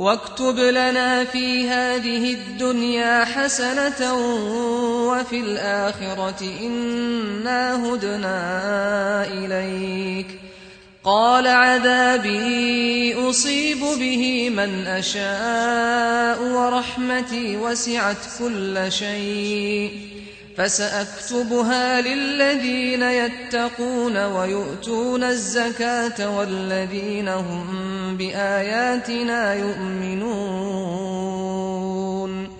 واكتب لنا في هذه الدنيا حسنة وفي الآخرة إنا هدنا إليك. قال عذابي أصيب به من أشاء ورحمتي وسعت كل شيء فسأكتبها للذين يتقون ويؤتون الزكاة والذين هم بآياتنا يؤمنون.